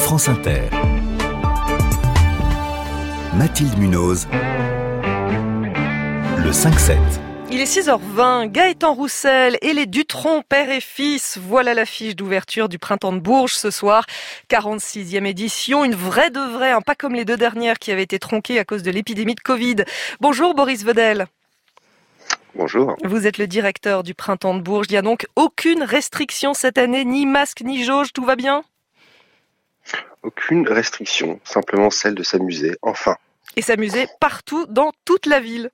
France Inter. Mathilde Munoz, le 5-7. Il est 6h20, Gaëtan Roussel et les Dutronc, père et fils. Voilà l'affiche d'ouverture du Printemps de Bourges ce soir. 46e édition, une vraie de vraie, pas comme les deux dernières qui avaient été tronquées à cause de l'épidémie de Covid. Bonjour Boris Vedel. Bonjour. Vous êtes le directeur du Printemps de Bourges. Il n'y a donc aucune restriction cette année, ni masque, ni jauge, tout va bien ? Aucune restriction, simplement celle de s'amuser, enfin. Et s'amuser partout, dans toute la ville.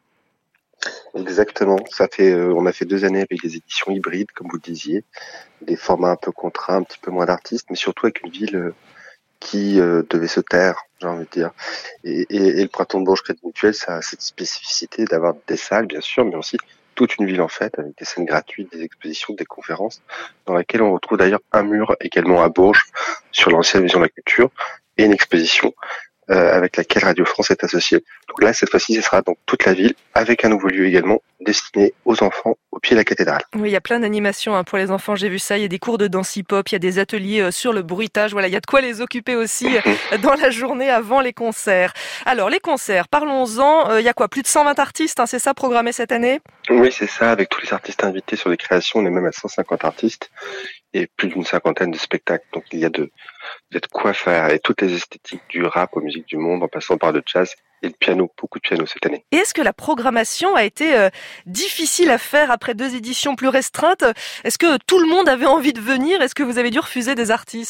Exactement. On a fait 2 années avec des éditions hybrides, comme vous le disiez, des formats un peu contraints, un petit peu moins d'artistes, mais surtout avec une ville qui devait se taire, j'ai envie de dire. Et le Printemps de Bourges Crédit Mutuel, ça a cette spécificité d'avoir des salles, bien sûr, mais aussi toute une ville en fait, avec des scènes gratuites, des expositions, des conférences, dans lesquelles on retrouve d'ailleurs un mur également à Bourges, sur l'ancienne maison de la culture, et une exposition avec laquelle Radio France est associée. Donc là, cette fois-ci, ce sera donc toute la ville, avec un nouveau lieu également destiné aux enfants au pied de la cathédrale. Oui, il y a plein d'animations pour les enfants, j'ai vu ça. Il y a des cours de danse hip-hop, il y a des ateliers sur le bruitage. Voilà, il y a de quoi les occuper aussi dans la journée avant les concerts. Alors, les concerts, parlons-en. Il y a quoi, plus de 120 artistes, c'est ça, programmé cette année ? Oui, c'est ça. Avec tous les artistes invités sur les créations, on est même à 150 artistes et plus d'une cinquantaine de spectacles. Donc, il y a de quoi faire, et toutes les esthétiques du rap aux musiques du monde, en passant par le jazz et le piano, beaucoup de piano cette année. Et est-ce que la programmation a été difficile à faire après 2 éditions plus restreintes ? Est-ce que tout le monde avait envie de venir ? Est-ce que vous avez dû refuser des artistes ?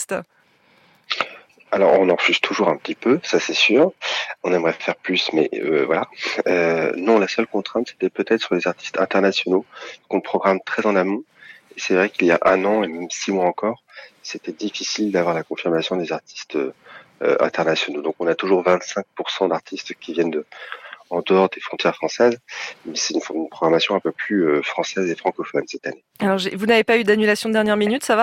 Alors, on en refuse toujours un petit peu, ça c'est sûr. On aimerait faire plus, mais voilà. Non, la seule contrainte, c'était peut-être sur les artistes internationaux, qu'on programme très en amont. Et c'est vrai qu'il y a 1 an, et même 6 mois encore, c'était difficile d'avoir la confirmation des artistes internationaux. Donc on a toujours 25% d'artistes qui viennent en dehors des frontières françaises, mais c'est une programmation un peu plus française et francophone cette année. Alors vous n'avez pas eu d'annulation de dernière minute, ça va ?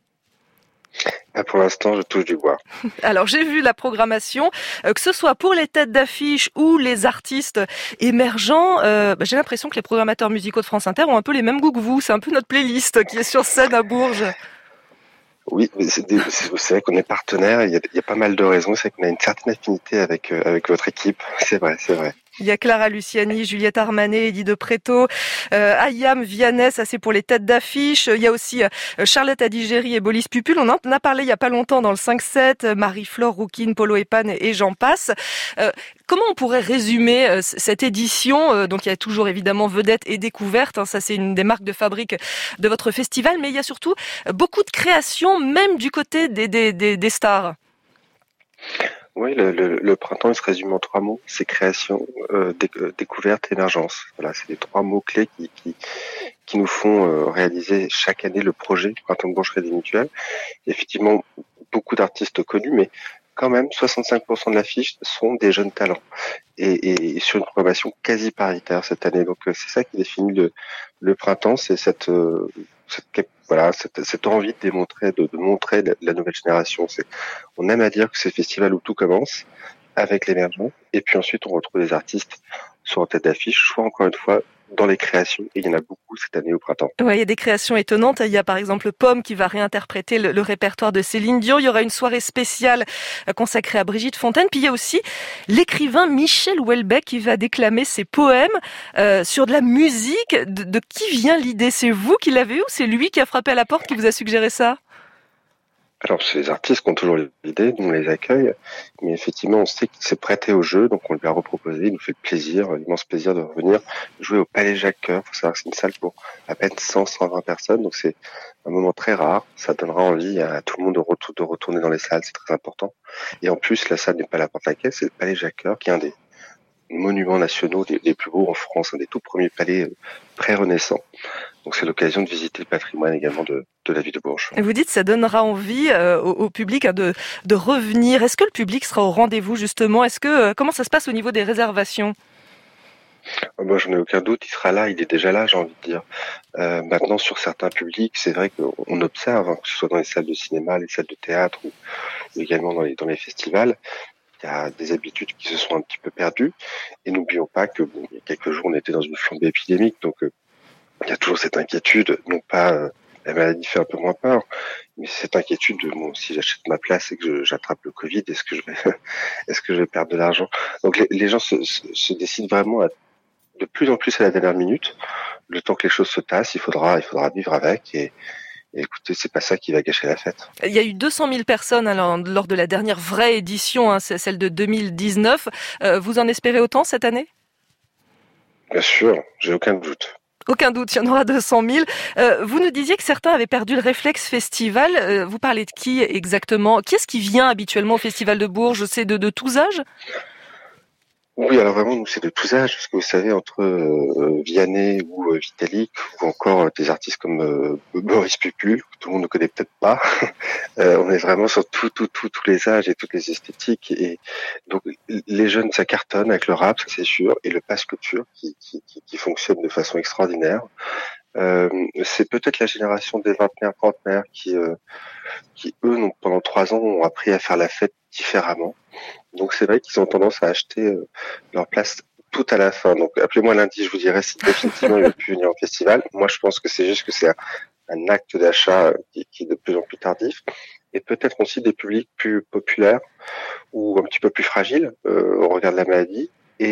Pour l'instant, je touche du bois. Alors j'ai vu la programmation, que ce soit pour les têtes d'affiche ou les artistes émergents, j'ai l'impression que les programmateurs musicaux de France Inter ont un peu les mêmes goûts que vous. C'est un peu notre playlist qui est sur scène à Bourges. Oui, c'est vrai qu'on est partenaire, il y a pas mal de raisons, c'est qu'on a une certaine affinité avec votre équipe, c'est vrai. Il y a Clara Luciani, Juliette Armanet, Eddie de Pretto, Ayam, Vianney, ça c'est pour les têtes d'affiche. Il y a aussi Charlotte Adigéry et Bolis Pupul. On en a parlé il y a pas longtemps dans le 5-7, Marie-Flore Rouquine, Polo Epan et j'en passe. Comment on pourrait résumer cette édition ? Donc il y a toujours évidemment vedette et découverte, ça c'est une des marques de fabrique de votre festival, mais il y a surtout beaucoup de créations, même du côté des stars. Oui, le printemps, il se résume en 3 mots, c'est création, découverte, émergence. Voilà, c'est les 3 mots-clés qui nous font réaliser chaque année le projet Printemps de Bourges Crédit Mutuel. Effectivement, beaucoup d'artistes connus, mais quand même, 65% de l'affiche sont des jeunes talents. Et sur une programmation quasi paritaire cette année. Donc, c'est ça qui définit le printemps, c'est cette envie de démontrer, de montrer la nouvelle génération. On aime à dire que c'est le festival où tout commence, avec l'émergence, et puis ensuite on retrouve les artistes soit en tête d'affiche, soit encore une fois dans les créations, et il y en a beaucoup cette année au printemps. Ouais, il y a des créations étonnantes. Il y a par exemple Pomme qui va réinterpréter le répertoire de Céline Dion. Il y aura une soirée spéciale consacrée à Brigitte Fontaine. Puis il y a aussi l'écrivain Michel Houellebecq qui va déclamer ses poèmes sur de la musique. De qui vient l'idée ? C'est vous qui l'avez eu ou c'est lui qui a frappé à la porte qui vous a suggéré ça ? Alors, c'est les artistes qui ont toujours l'idée, nous on les accueille, mais effectivement, on sait qu'il s'est prêté au jeu, donc on lui a reproposé, il nous fait l'immense plaisir de revenir jouer au Palais Jacques-Cœur. Il faut savoir que c'est une salle pour à peine 120 personnes, donc c'est un moment très rare, ça donnera envie à tout le monde de retourner dans les salles, c'est très important. Et en plus, la salle n'est pas n'importe laquelle, c'est le Palais Jacques-Cœur, qui est un des monuments nationaux des plus beaux en France, un des tout premiers palais pré-renaissants. Donc c'est l'occasion de visiter le patrimoine également de la ville de Bourges. Et vous dites que ça donnera envie au public de revenir. Est-ce que le public sera au rendez-vous justement ? Comment ça se passe au niveau des réservations ? Moi, je n'ai aucun doute, il sera là, il est déjà là, j'ai envie de dire. Maintenant, sur certains publics, c'est vrai qu'on observe, que ce soit dans les salles de cinéma, les salles de théâtre ou également dans les festivals, il y a des habitudes qui se sont un petit peu perdues. Et n'oublions pas que il y a quelques jours, on était dans une flambée épidémique, donc il y a toujours cette inquiétude, non pas la maladie fait un peu moins peur. Mais cette inquiétude de bon, si j'achète ma place et que j'attrape le Covid, est-ce que je vais, est-ce que je vais perdre de l'argent? Donc les gens se décident vraiment de plus en plus à la dernière minute. Le temps que les choses se tassent, il faudra vivre avec et écoutez, c'est pas ça qui va gâcher la fête. Il y a eu 200 000 personnes lors de la dernière vraie édition, c'est celle de 2019. Vous en espérez autant cette année? Bien sûr, j'ai aucun doute. Aucun doute, il y en aura 200 000. Vous nous disiez que certains avaient perdu le réflexe festival. Vous parlez de qui exactement? Qui est-ce qui vient habituellement au Festival de Bourges? C'est de tous âges? Oui, alors vraiment, nous, c'est de tous âges, parce que vous savez, entre Vianney ou Vitalik, ou encore des artistes comme Boris Pupul, que tout le monde ne connaît peut-être pas, on est vraiment sur tous les âges et toutes les esthétiques. Et donc, les jeunes, ça cartonne avec le rap, ça c'est sûr, et le passe culture qui fonctionne de façon extraordinaire. C'est peut-être la génération des vingtenaires, trentenaires qui eux, pendant 3 ans, ont appris à faire la fête différemment. Donc c'est vrai qu'ils ont tendance à acheter leur place tout à la fin. Donc appelez-moi lundi, je vous dirai si définitivement ils veulent plus venir au festival. Moi je pense que c'est juste que c'est un acte d'achat qui est de plus en plus tardif. Et peut-être aussi des publics plus populaires ou un petit peu plus fragiles au regard de la maladie.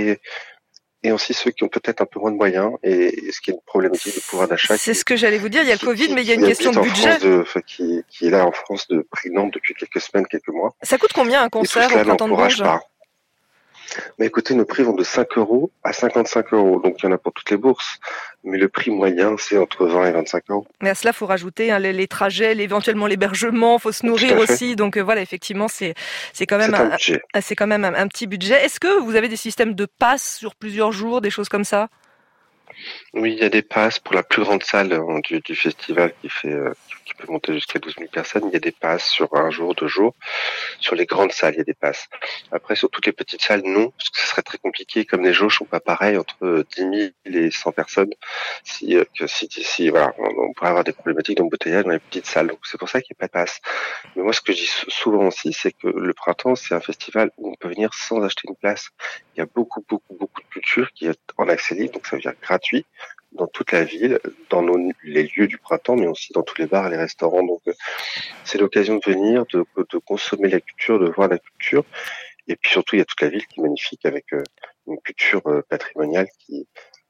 Et aussi ceux qui ont peut-être un peu moins de moyens et ce qui est une problématique de pouvoir d'achat. C'est ce que j'allais vous dire, il y a le Covid, mais il y a une question de budget. Qui est là en France de prégnante depuis quelques semaines, quelques mois. Ça coûte combien un concert au Printemps de Bourges? Mais écoutez, nos prix vont de 5 € à 55 €. Donc, il y en a pour toutes les bourses. Mais le prix moyen, c'est entre 20 et 25 €. Mais à cela, faut rajouter les trajets, éventuellement l'hébergement, faut se nourrir aussi. Donc, voilà, effectivement, c'est quand même c'est quand même un petit budget. Est-ce que vous avez des systèmes de passes sur plusieurs jours, des choses comme ça? Oui, il y a des passes pour la plus grande salle du festival qui peut monter jusqu'à 12 000 personnes. Il y a des passes sur 1 jour, 2 jours. Sur les grandes salles, il y a des passes. Après, sur toutes les petites salles, non, parce que ce serait très compliqué. Comme les jauges sont pas pareilles entre 10 000 et 100 personnes, voilà, on pourrait avoir des problématiques d'embouteillage dans les petites salles. Donc c'est pour ça qu'il n'y a pas de passe. Mais moi, ce que je dis souvent aussi, c'est que le printemps, c'est un festival où on peut venir sans acheter une place. Il y a beaucoup de culture qui est en accès libre, donc ça veut dire gratuit dans toute la ville, dans les lieux du printemps, mais aussi dans tous les bars et les restaurants. Donc c'est l'occasion de venir, de consommer la culture, de voir la culture. Et puis surtout, il y a toute la ville qui est magnifique avec une culture patrimoniale qui,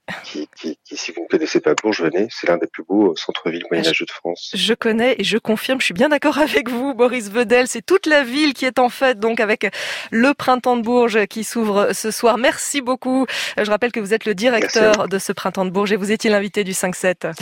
si vous ne connaissez pas Bourges, venez, c'est l'un des plus beaux centres-villes moyenâgeux de France. Je connais et je confirme, je suis bien d'accord avec vous, Boris Vedel. C'est toute la ville qui est en fête, donc avec le Printemps de Bourges qui s'ouvre ce soir. Merci beaucoup. Je rappelle que vous êtes le directeur de ce Printemps de Bourges et vous étiez l'invité du 5-7.